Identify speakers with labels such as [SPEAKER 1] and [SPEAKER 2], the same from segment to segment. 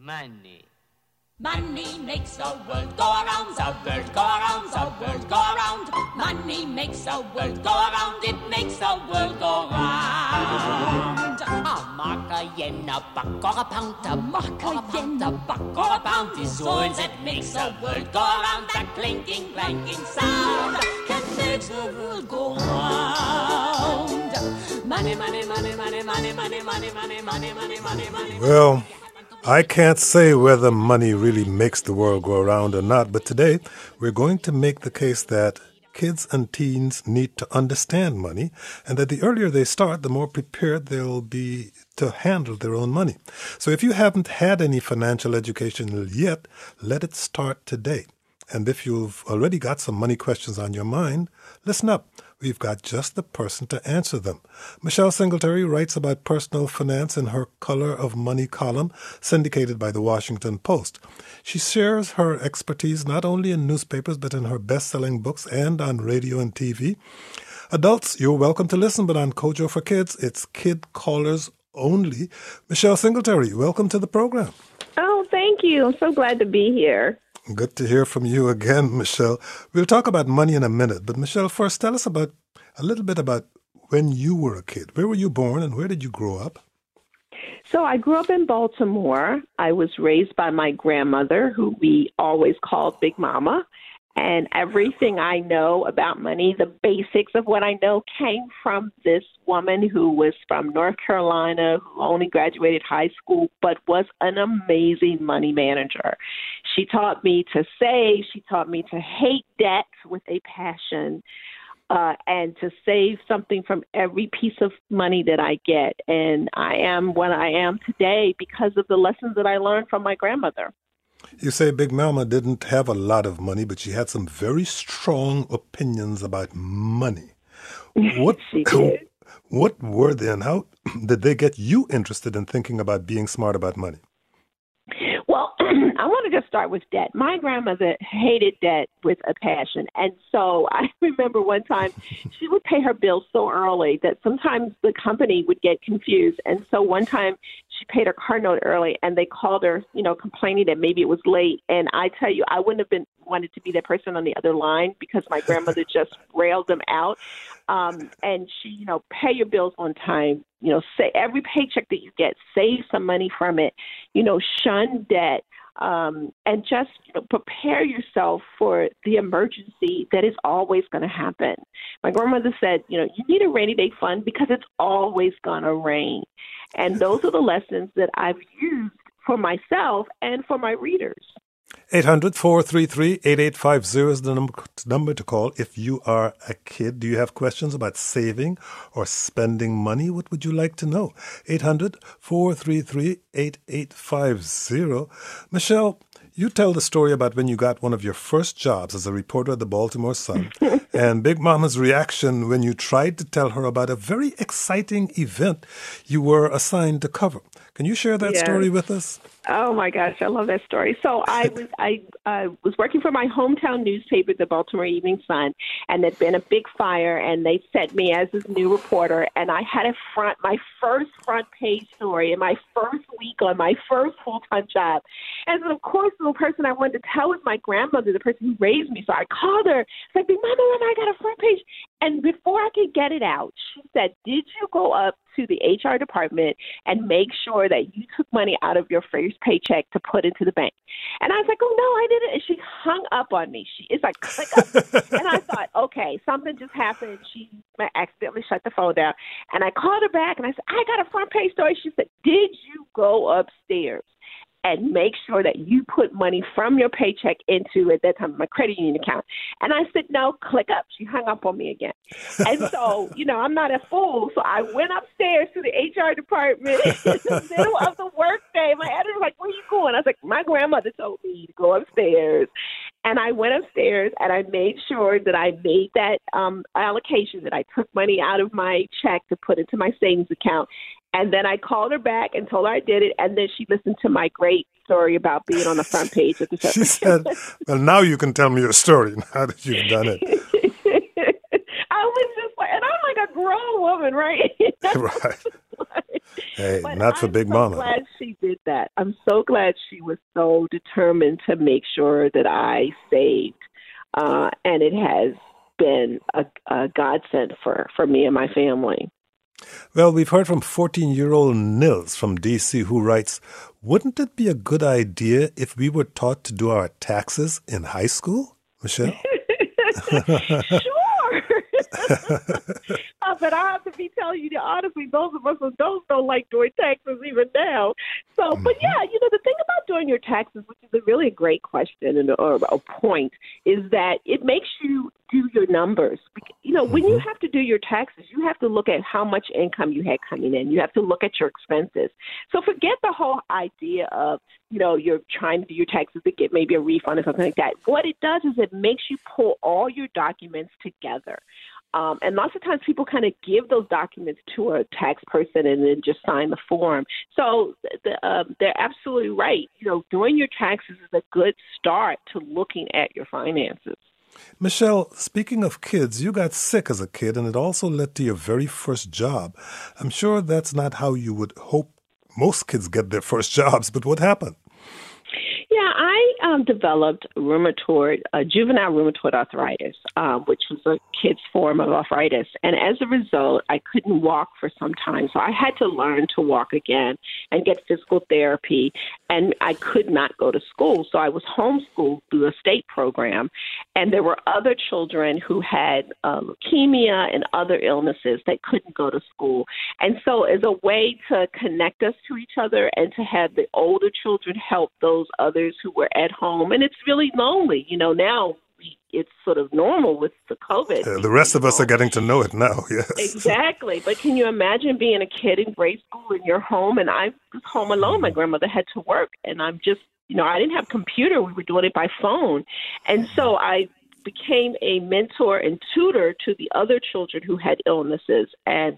[SPEAKER 1] Money.
[SPEAKER 2] Money makes the world go around, the world go around, the world go around. Money makes the world go around, it makes the world go round. A mark, a yen, a buck, or a pound, a mark, a yen, a buck, or a pound is all that makes the world go around. That clinking, clanking sound that makes the world go round. Money, money, money, money, money, money, money, money, money, money, money, money.
[SPEAKER 3] Well, I can't say whether money really makes the world go around or not, but today we're going to make the case that kids and teens need to understand money, and that the earlier they start, the more prepared they'll be to handle their own money. So if you haven't had any financial education yet, let it start today. And if you've already got some money questions on your mind, listen up. We've got just the person to answer them. Michelle Singletary writes about personal finance in her Color of Money column, syndicated by the Washington Post. She shares her expertise not only in newspapers, but in her best-selling books and on radio and TV. Adults, you're welcome to listen, but on Kojo for Kids, it's kid callers only. Michelle Singletary, welcome to the program.
[SPEAKER 4] Oh, thank you. I'm so glad to be here.
[SPEAKER 3] Good to hear from you again, Michelle. We'll talk about money in a minute, but Michelle, first tell us a little bit about when you were a kid. Where were you born and where did you grow up?
[SPEAKER 4] So I grew up in Baltimore. I was raised by my grandmother, who we always called Big Mama. And everything I know about money, the basics of what I know, came from this woman who was from North Carolina, who only graduated high school, but was an amazing money manager. She taught me to save. She taught me to hate debt with a passion, and to save something from every piece of money that I get. And I am what I am today because of the lessons that I learned from my grandmother.
[SPEAKER 3] You say Big Mama didn't have a lot of money, but she had some very strong opinions about money. What
[SPEAKER 4] She did.
[SPEAKER 3] What were they, and how did they get you interested in thinking about being smart about money?
[SPEAKER 4] Well, I want to just start with debt. My grandmother hated debt with a passion. And so I remember one time she would pay her bills so early that sometimes the company would get confused. And so one time she paid her car note early and they called her, complaining that maybe it was late. And I tell you, I wouldn't have wanted to be that person on the other line because my grandmother just railed them out. And she, pay your bills on time, say every paycheck that you get, save some money from it, shun debt, and just prepare yourself for the emergency that is always going to happen. My grandmother said, you need a rainy day fund because it's always going to rain. And those are the lessons that I've used for myself and for my readers.
[SPEAKER 3] 800-433-8850 is the number to call if you are a kid. Do you have questions about saving or spending money? What would you like to know? 800-433-8850. Michelle, you tell the story about when you got one of your first jobs as a reporter at the Baltimore Sun and Big Mama's reaction when you tried to tell her about a very exciting event you were assigned to cover. Can you share that story with us?
[SPEAKER 4] Oh, my gosh, I love that story. So I was working for my hometown newspaper, the Baltimore Evening Sun, and there'd been a big fire, and they sent me as this new reporter, and I had my first front page story in my first week on my first full-time job. And so, of course, the person I wanted to tell was my grandmother, the person who raised me. So I called her. It's like, Big Mama, I got a front page. And before I could get it out, she said, did you go up to the HR department and make sure that you took money out of your first paycheck to put into the bank? And I was like, oh, no, I didn't. And she hung up on me. It's like, click up. And I thought, okay, something just happened. She accidentally shut the phone down. And I called her back and I said, I got a front page story. She said, did you go upstairs and make sure that you put money from your paycheck into, at that time, my credit union account? And I said, no, click up. She hung up on me again. And so, I'm not a fool. So I went upstairs to the HR department in the middle of the workday. My editor was like, where are you going? I was like, my grandmother told me to go upstairs. And I went upstairs and I made sure that I made that allocation, that I took money out of my check to put into my savings account. And then I called her back and told her I did it. And then she listened to my great story about being on the front page of the show.
[SPEAKER 3] She said, well, now you can tell me your story now that you've done it.
[SPEAKER 4] I was just like, and I'm like a grown woman, right?
[SPEAKER 3] Right. Hey,
[SPEAKER 4] But
[SPEAKER 3] not for
[SPEAKER 4] I'm
[SPEAKER 3] Big
[SPEAKER 4] so
[SPEAKER 3] Mama.
[SPEAKER 4] glad she did that. I'm so glad she was so determined to make sure that I saved. And it has been a godsend for me and my family.
[SPEAKER 3] Well, we've heard from 14-year-old Nils from D.C. who writes, wouldn't it be a good idea if we were taught to do our taxes in high school? Michelle?
[SPEAKER 4] Sure. But I have to be telling you that honestly, those of us adults don't like doing taxes even now. So, but yeah, the thing about doing your taxes, which is a really great question or a point, is that it makes you do your numbers. When you have to do your taxes, you have to look at how much income you had coming in. You have to look at your expenses. So forget the whole idea of, you're trying to do your taxes to get maybe a refund or something like that. What it does is it makes you pull all your documents together. And lots of times people kind of give those documents to a tax person and then just sign the form. So they're absolutely right. Doing your taxes is a good start to looking at your finances.
[SPEAKER 3] Michelle, speaking of kids, you got sick as a kid and it also led to your very first job. I'm sure that's not how you would hope most kids get their first jobs, but what happened?
[SPEAKER 4] Yeah, I developed juvenile rheumatoid arthritis, which was a kid's form of arthritis. And as a result, I couldn't walk for some time. So I had to learn to walk again and get physical therapy. And I could not go to school. So I was homeschooled through a state program. And there were other children who had leukemia and other illnesses that couldn't go to school. And so as a way to connect us to each other and to have the older children help those others who were at home, and it's really lonely. Now it's sort of normal with the COVID.
[SPEAKER 3] The rest of us are getting to know it now, yes.
[SPEAKER 4] Exactly. But can you imagine being a kid in grade school in your home? And I was home alone. My grandmother had to work, and I'm just, I didn't have a computer. We were doing it by phone. And so I became a mentor and tutor to the other children who had illnesses, and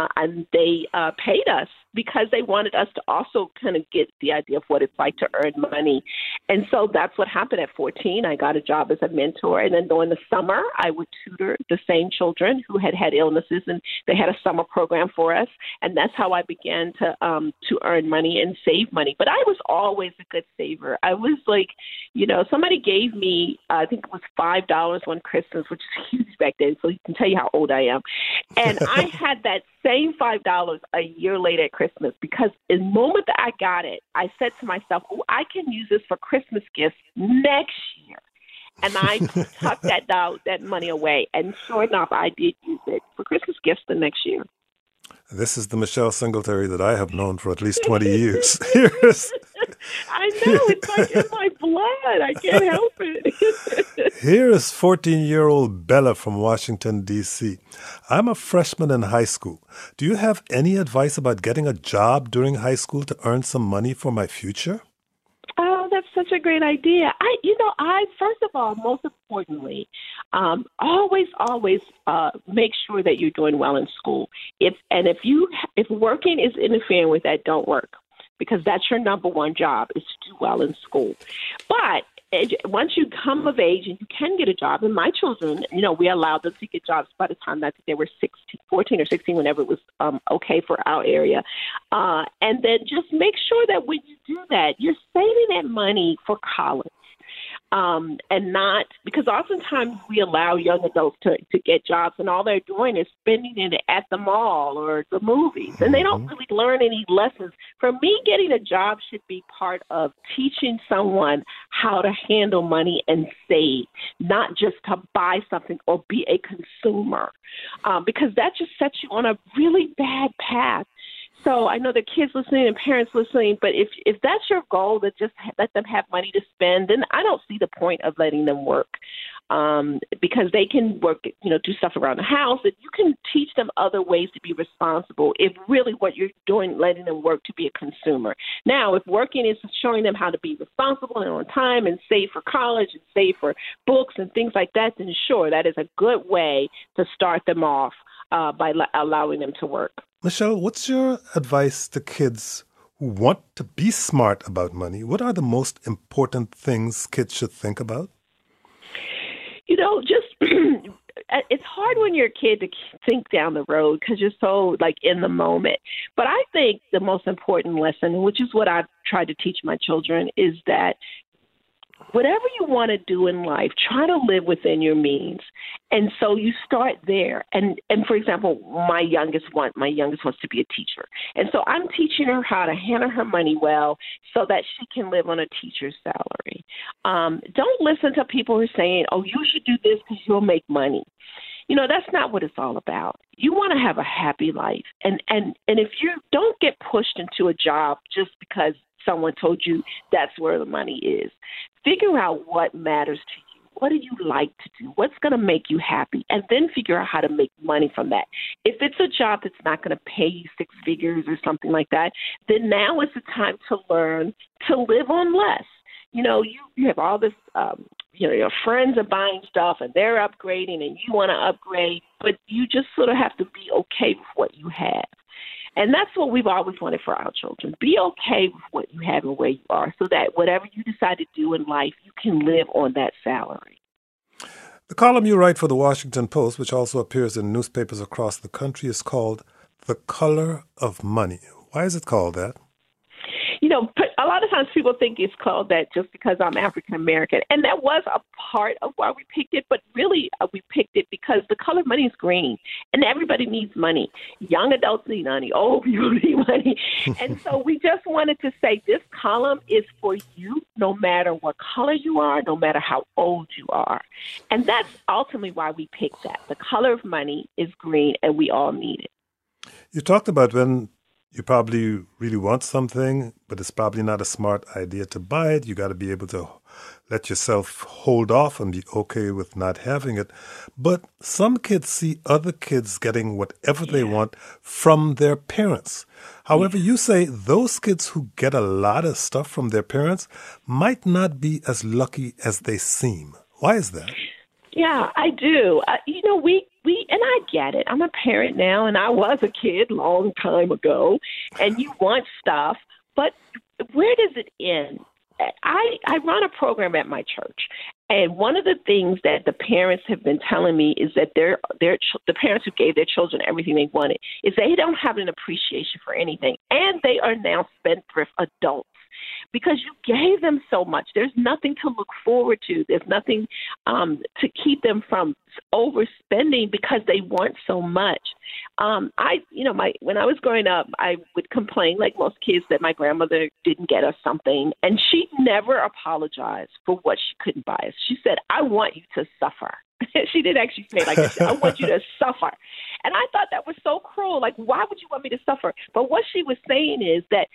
[SPEAKER 4] they paid us because they wanted us to also kind of get the idea of what it's like to earn money. And so that's what happened at 14. I got a job as a mentor. And then during the summer, I would tutor the same children who had illnesses, and they had a summer program for us. And that's how I began to earn money and save money. But I was always a good saver. I was like, somebody gave me, I think it was $5 one Christmas, which is huge back then. So you can tell you how old I am. And I had that same $5 a year later at Christmas, because the moment that I got it, I said to myself, I can use this for Christmas gifts next year. And I tucked that money away. And sure enough, I did use it for Christmas gifts the next year.
[SPEAKER 3] This is the Michelle Singletary that I have known for at least 20 years.
[SPEAKER 4] I know. It's like in my blood. I can't help it.
[SPEAKER 3] Here is 14-year-old Bella from Washington, D.C. I'm a freshman in high school. Do you have any advice about getting a job during high school to earn some money for my future?
[SPEAKER 4] Oh, that's such a great idea. I first of all, most importantly, always make sure that you're doing well in school. If working is interfering with that, don't work, because that's your number one job, is to do well in school. But once you come of age and you can get a job, and my children, we allowed them to get jobs by the time that they were 14 or 16, whenever it was okay for our area. And then just make sure that when you do that, you're saving that money for college. And not, because oftentimes we allow young adults to get jobs, and all they're doing is spending it at the mall or the movies, and they don't really learn any lessons. For me, getting a job should be part of teaching someone how to handle money and save, not just to buy something or be a consumer, because that just sets you on a really bad path. So I know the kids listening and parents listening, but if that's your goal, to just let them have money to spend, then I don't see the point of letting them work, because they can work, do stuff around the house, and you can teach them other ways to be responsible if really what you're doing, letting them work to be a consumer. Now, if working is showing them how to be responsible and on time and save for college and save for books and things like that, then sure, that is a good way to start them off by allowing them to work.
[SPEAKER 3] Michelle, what's your advice to kids who want to be smart about money? What are the most important things kids should think about?
[SPEAKER 4] Just it's hard when you're a kid to think down the road because you're so like in the moment. But I think the most important lesson, which is what I've tried to teach my children, is that whatever you want to do in life, try to live within your means. And so you start there. And for example, my youngest wants to be a teacher. And so I'm teaching her how to handle her money well so that she can live on a teacher's salary. Don't listen to people who are saying, oh, you should do this because you'll make money. You know, that's not what it's all about. You want to have a happy life. And if you don't get pushed into a job just because someone told you that's where the money is. Figure out what matters to you. What do you like to do? What's going to make you happy? And then figure out how to make money from that. If it's a job that's not going to pay you six figures or something like that, then now is the time to learn to live on less. You know, you have all this, your friends are buying stuff and they're upgrading and you want to upgrade, but you just sort of have to be okay with what you have. And that's what we've always wanted for our children. Be okay with what you have and where you are so that whatever you decide to do in life, you can live on that salary.
[SPEAKER 3] The column you write for the Washington Post, which also appears in newspapers across the country, is called The Color of Money. Why is it called that?
[SPEAKER 4] You know, a lot of times people think it's called that just because I'm African American. And that was a part of why we picked it. But really, we picked it because the color of money is green. And everybody needs money. Young adults need money. Old people need money. And so we just wanted to say this column is for you no matter what color you are, no matter how old you are. And that's ultimately why we picked that. The color of money is green, and we all need it.
[SPEAKER 3] You talked about when you probably really want something, but it's probably not a smart idea to buy it. You got to be able to let yourself hold off and be okay with not having it. But some kids see other kids getting whatever they want from their parents. However, you say those kids who get a lot of stuff from their parents might not be as lucky as they seem. Why is that?
[SPEAKER 4] Yeah, I do. And I get it. I'm a parent now, and I was a kid a long time ago, and you want stuff, but where does it end? I run a program at my church, and one of the things that the parents have been telling me is that the parents who gave their children everything they wanted is they don't have an appreciation for anything, and they are now spendthrift adults. Because you gave them so much. There's nothing to look forward to. There's nothing to keep them from overspending because they want so much. When I was growing up, I would complain, like most kids, that my grandmother didn't get us something. And she never apologized for what she couldn't buy us. She said, I want you to suffer. She didn't actually say like that. I want you to suffer. And I thought that was so cruel. Like, why would you want me to suffer? But what she was saying is that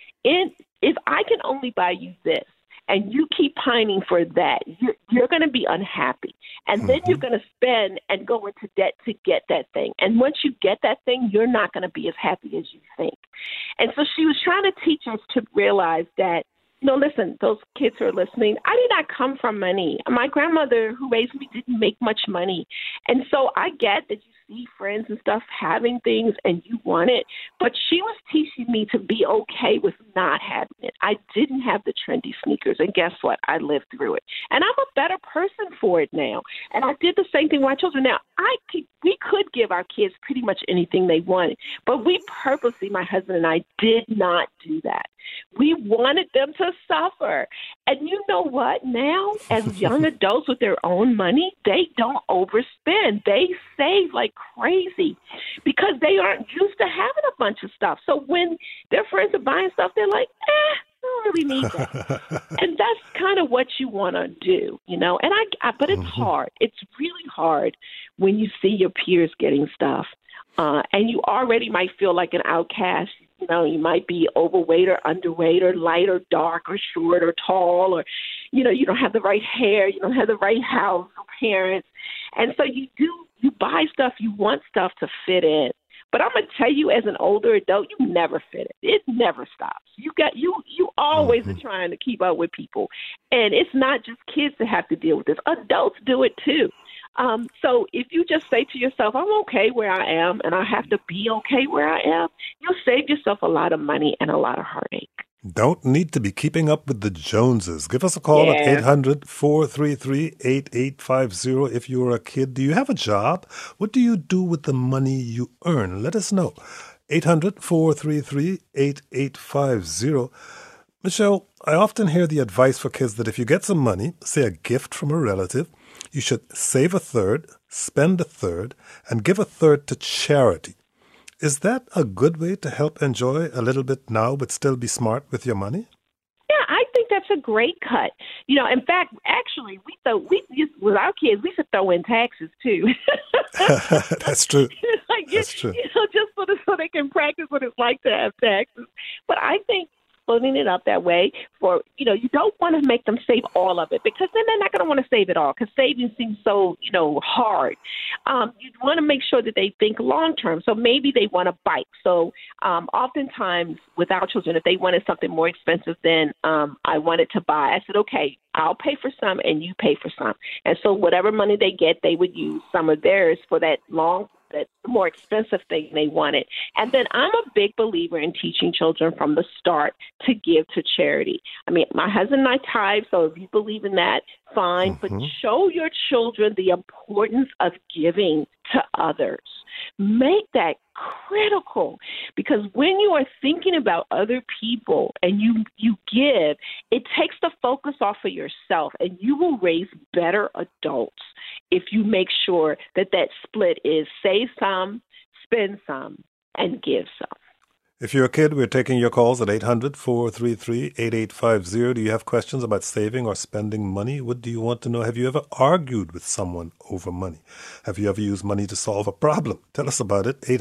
[SPEAKER 4] if I can only buy you this and you keep pining for that, you're going to be unhappy. And then you're going to spend and go into debt to get that thing. And once you get that thing, you're not going to be as happy as you think. And so she was trying to teach us to realize that, listen, those kids who are listening, I did not come from money. My grandmother who raised me didn't make much money. And so I get that you see friends and stuff having things and you want it, but she was teaching me to be okay with not having it. I didn't have the trendy sneakers, and guess what? I lived through it. And I'm a better person for it now. And I did the same thing with my children. Now, we could give our kids pretty much anything they wanted, but we purposely, my husband and I, did not do that. We wanted them to suffer. And you know what? Now, as young adults with their own money, they don't overspend. They save like crazy because they aren't used to having a bunch of stuff. So when their friends are buying stuff, they're like, I don't really need that. And that's kind of what you want to do, but it's hard. It's really hard when you see your peers getting stuff. And you already might feel like an outcast. You might be overweight or underweight or light or dark or short or tall or, you don't have the right hair. You don't have the right house or parents. And so you buy stuff, you want stuff to fit in. But I'm going to tell you, as an older adult, you never fit it. It never stops. You always are trying to keep up with people. And it's not just kids that have to deal with this. Adults do it too. So if you just say to yourself, I'm okay where I am and I have to be okay where I am, you'll save yourself a lot of money and a lot of heartache.
[SPEAKER 3] Don't need to be keeping up with the Joneses. Give us a call at
[SPEAKER 4] Yeah.
[SPEAKER 3] 800-433-8850 if you are a kid. Do you have a job? What do you do with the money you earn? Let us know. 800-433-8850. Michelle, I often hear the advice for kids that if you get some money, say a gift from a relative, you should save a third, spend a third, and give a third to charity. Is that a good way to help enjoy a little bit now but still be smart with your money?
[SPEAKER 4] Yeah, I think that's a great cut. In fact, actually, with our kids, we should throw in taxes too.
[SPEAKER 3] That's true.
[SPEAKER 4] That's
[SPEAKER 3] true.
[SPEAKER 4] Just so they can practice what it's like to have taxes. But I think splitting it up that way you don't want to make them save all of it because then they're not going to want to save it all because saving seems so, hard. You want to make sure that they think long term. So maybe they want a bike. So oftentimes with our children, if they wanted something more expensive than I wanted to buy, I said, okay, I'll pay for some and you pay for some. And so whatever money they get, they would use some of theirs for that more expensive thing they wanted. And then I'm a big believer in teaching children from the start to give to charity. I mean, my husband and I tithe, so if you believe in that, fine. But show your children the importance of giving to others. Make that critical because when you are thinking about other people and you give, it takes the focus off of yourself and you will raise better adults if you make sure that split is save some, spend some, and give some.
[SPEAKER 3] If you're a kid, we're taking your calls at 800-433-8850. Do you have questions about saving or spending money? What do you want to know? Have you ever argued with someone over money? Have you ever used money to solve a problem? Tell us about it.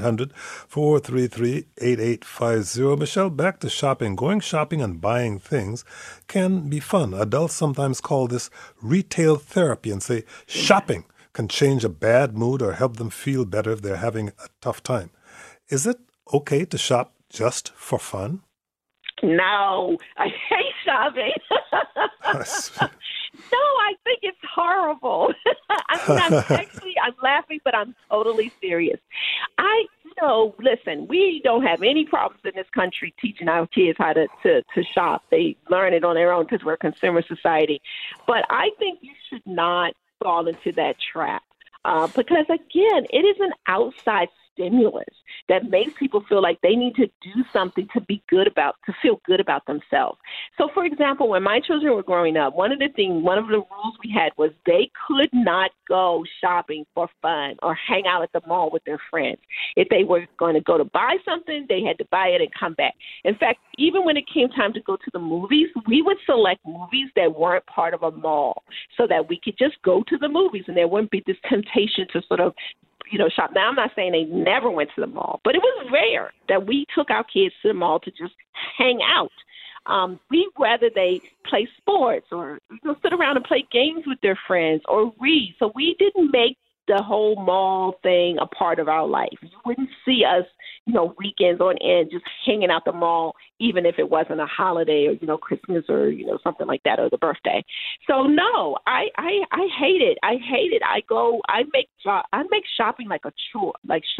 [SPEAKER 3] 800-433-8850. Michelle, back to shopping. Going shopping and buying things can be fun. Adults sometimes call this retail therapy and say shopping can change a bad mood or help them feel better if they're having a tough time. Is it okay to shop just for fun?
[SPEAKER 4] No, I hate shopping. No, I think it's horrible. I'm laughing, but I'm totally serious. Listen, we don't have any problems in this country teaching our kids how to shop. They learn it on their own because we're a consumer society. But I think you should not fall into that trap because, again, it is an outside stimulus that makes people feel like they need to do something to feel good about themselves. So, for example, when my children were growing up, one of the rules we had was they could not go shopping for fun or hang out at the mall with their friends. If they were going to go to buy something, they had to buy it and come back. In fact, even when it came time to go to the movies, we would select movies that weren't part of a mall so that we could just go to the movies and there wouldn't be this temptation to sort of shop. Now, I'm not saying they never went to the mall, but it was rare that we took our kids to the mall to just hang out. We'd rather they play sports or sit around and play games with their friends or read. So we didn't make the whole mall thing a part of our life. You wouldn't see us, weekends on end just hanging out the mall, even if it wasn't a holiday or, Christmas or, something like that or the birthday. So no, I hate it. I hate it. I make shopping like a chore,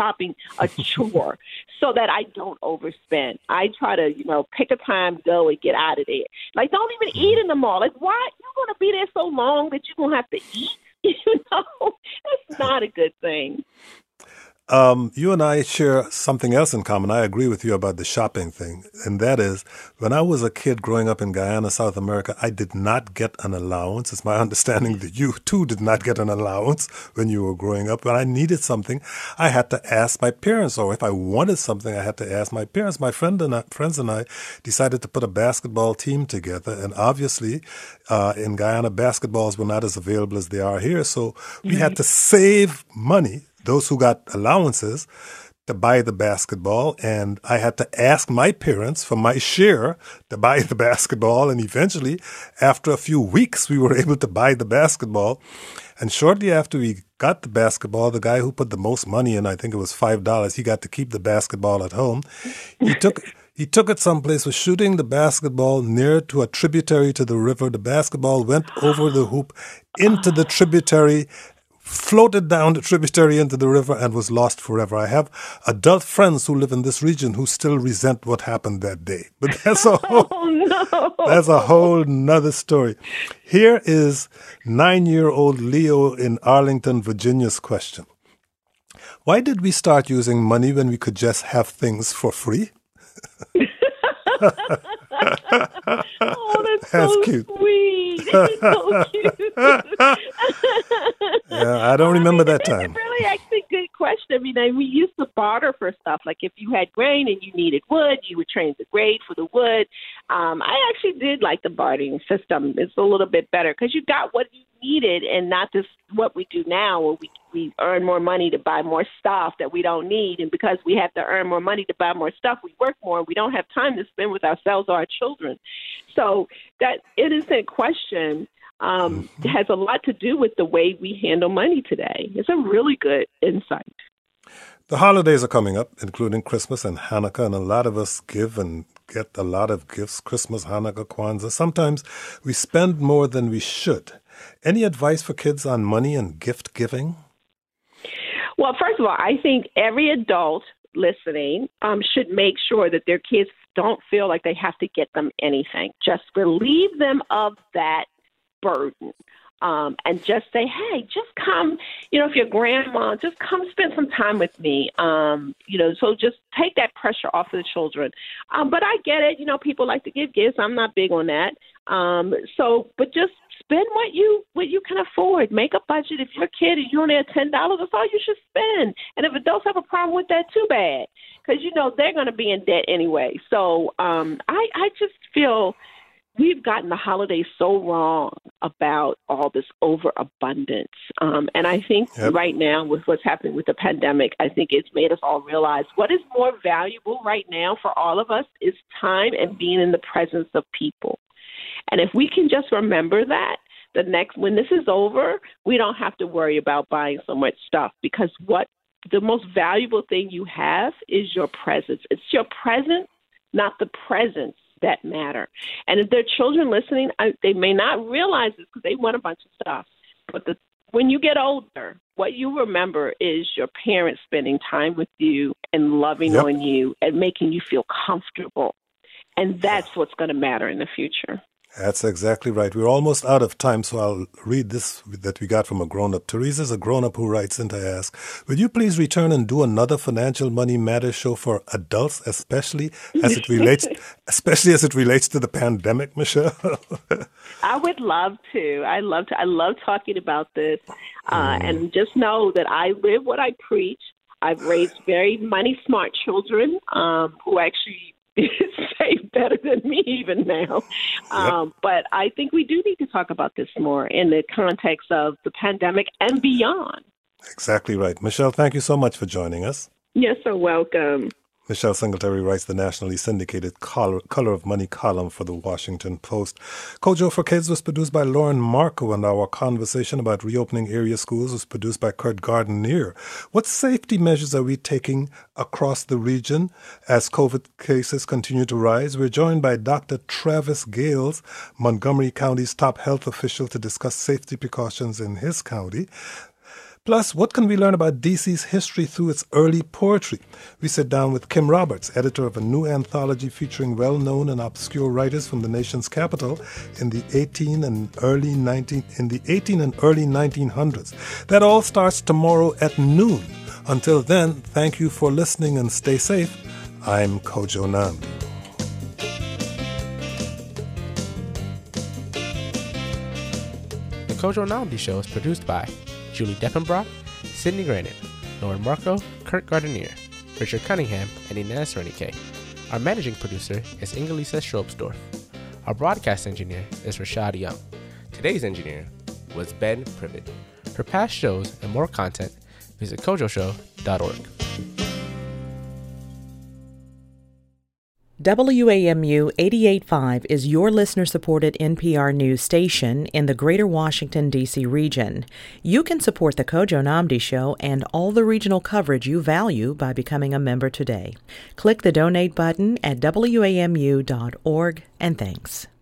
[SPEAKER 4] so that I don't overspend. I try to, pick a time, go and get out of there. Like, don't even eat in the mall. Like, why? You're going to be there so long that you're going to have to eat? That's not a good thing.
[SPEAKER 3] You and I share something else in common. I agree with you about the shopping thing. And that is, when I was a kid growing up in Guyana, South America, I did not get an allowance. It's my understanding that you too did not get an allowance when you were growing up. When I needed something, I had to ask my parents. Or if I wanted something, I had to ask my parents. My friends and I decided to put a basketball team together. And obviously, in Guyana, basketballs were not as available as they are here. So we had to save money, those who got allowances, to buy the basketball. And I had to ask my parents for my share to buy the basketball. And eventually, after a few weeks, we were able to buy the basketball. And shortly after we got the basketball, the guy who put the most money in, I think it was $5, he got to keep the basketball at home. He took it someplace, was shooting the basketball near to a tributary to the river. The basketball went over the hoop into the tributary, floated down the tributary into the river and was lost forever. I have adult friends who live in this region who still resent what happened that day. But that's a whole nother story. Here is 9-year-old Leo in Arlington, Virginia's question. Why did we start using money when we could just have things for free?
[SPEAKER 4] Oh, that's so
[SPEAKER 3] cute.
[SPEAKER 4] Sweet. It's so cute.
[SPEAKER 3] Yeah, I don't remember that time.
[SPEAKER 4] It's really actually a good question. I mean, we used to barter for stuff. Like if you had grain and you needed wood, you would trade the grain for the wood. I actually did like the bartering system. It's a little bit better because you got what you needed and not this what we do now where we earn more money to buy more stuff that we don't need. And because we have to earn more money to buy more stuff, we work more. We don't have time to spend with ourselves or our children. So that innocent question has a lot to do with the way we handle money today. It's a really good insight.
[SPEAKER 3] The holidays are coming up, including Christmas and Hanukkah, and a lot of us give and get a lot of gifts, Christmas, Hanukkah, Kwanzaa. Sometimes we spend more than we should. Any advice for kids on money and gift giving?
[SPEAKER 4] Well, first of all, I think every adult listening should make sure that their kids don't feel like they have to get them anything. Just relieve them of that burden. And just say, hey, just come, if you're grandma, just come spend some time with me. So just take that pressure off of the children. But I get it. People like to give gifts. I'm not big on that. But just spend what you can afford. Make a budget. If you're a kid and you only have $10, that's all you should spend. And if adults have a problem with that, too bad. Because, they're going to be in debt anyway. So I just feel we've gotten the holidays so wrong about all this overabundance. And I think right now with what's happening with the pandemic, I think it's made us all realize what is more valuable right now for all of us is time and being in the presence of people. And if we can just remember that, when this is over, we don't have to worry about buying so much stuff because what the most valuable thing you have is your presence. It's your presence, not the presence, that matter. And if there are children listening, they may not realize this because they want a bunch of stuff. But when you get older, what you remember is your parents spending time with you and loving on you and making you feel comfortable. And that's what's going to matter in the future.
[SPEAKER 3] That's exactly right. We're almost out of time, so I'll read this that we got from a grown-up. Teresa's a grown-up who writes in to ask, would you please return and do another Financial Money Matters show for adults, especially as it relates to the pandemic, Michelle?
[SPEAKER 4] I would love to. I love talking about this. And just know that I live what I preach. I've raised very money-smart children who actually save better than me even now. But I think we do need to talk about this more in the context of the pandemic and beyond.
[SPEAKER 3] Exactly right. Michelle, thank you so much for joining us.
[SPEAKER 4] You're so welcome.
[SPEAKER 3] Michelle Singletary writes the nationally syndicated Color of Money column for the Washington Post. Kojo for Kids was produced by Lauren Marco, and our conversation about reopening area schools was produced by Kurt Gardenier. What safety measures are we taking across the region as COVID cases continue to rise? We're joined by Dr. Travis Gales, Montgomery County's top health official, to discuss safety precautions in his county. Plus, what can we learn about D.C.'s history through its early poetry? We sit down with Kim Roberts, editor of a new anthology featuring well-known and obscure writers from the nation's capital in the 18 and early 1900s. That all starts tomorrow at noon. Until then, thank you for listening and stay safe. I'm Kojo Nnamdi.
[SPEAKER 1] The Kojo Nnamdi Show is produced by Julie Deppenbrock, Sydney Granite, Lauren Marco, Kurt Gardenier, Richard Cunningham, and Inez Renike. Our managing producer is Ingelisa Strobsdorf. Our broadcast engineer is Rashad Young. Today's engineer was Ben Privet. For past shows and more content, visit kojoshow.org.
[SPEAKER 5] WAMU 88.5 is your listener-supported NPR news station in the greater Washington, D.C. region. You can support the Kojo Nnamdi Show and all the regional coverage you value by becoming a member today. Click the donate button at WAMU.org, and thanks.